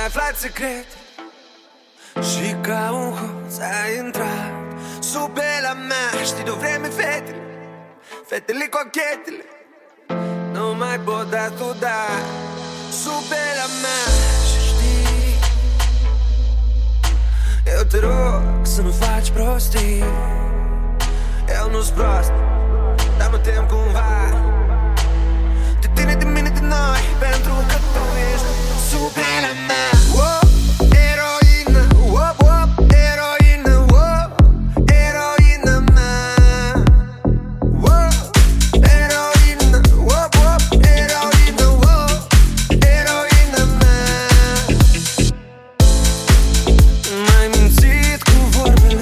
aflat secret și ca un hoț ai intrat sub pielea mea. Știi de-o vreme fetele, fetele cochetele nu mai pot da tu da sub pielea mea. Și știi, eu te rog să nu faci prostii. Eu nu-s prost, dar mă tem cumva de tine, de mine, de noi, pentru că tu ești sub pielea mea. Wow, eroină, wow, wow, eroină, wow, eroină mea. Wow, eroină, wow, wow, eroină, wow, eroină mea. M-ai mințit cu vorbele,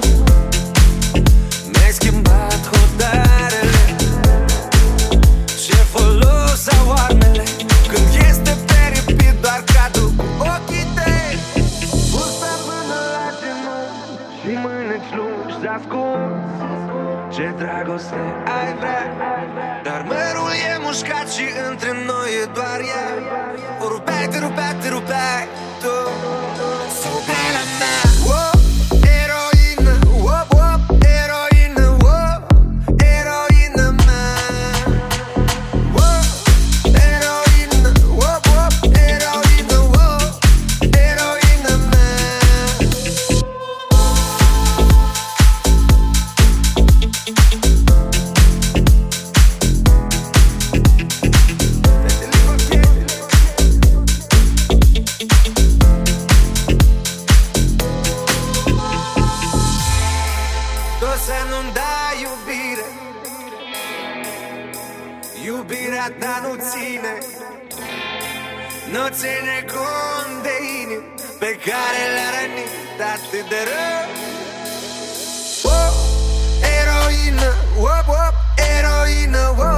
mi-ai schimbat hotarele. Ce folos au armele când este peripit doar cadru ochii tăi. Bursa până la genunchi și mâneți lungi ascunzi. Ce dragoste ai vrea, dar mărul e mușcat și între noi e doar ea. O rupeai, te rupeai, te rupeai tu sub pielea mea. Wow, eroină, wow, wow, eroină, wow, eroină mea. Wow, eroină, wow, wow, eroină, wow, eroină mea. Fetele cochetele tu să nu-mi dai iubire, iubirea ta nu ține, nu ține cont de inimi pe care le-a rănit atât de rău. Wow, eroină, wow, wow, eroină, wow,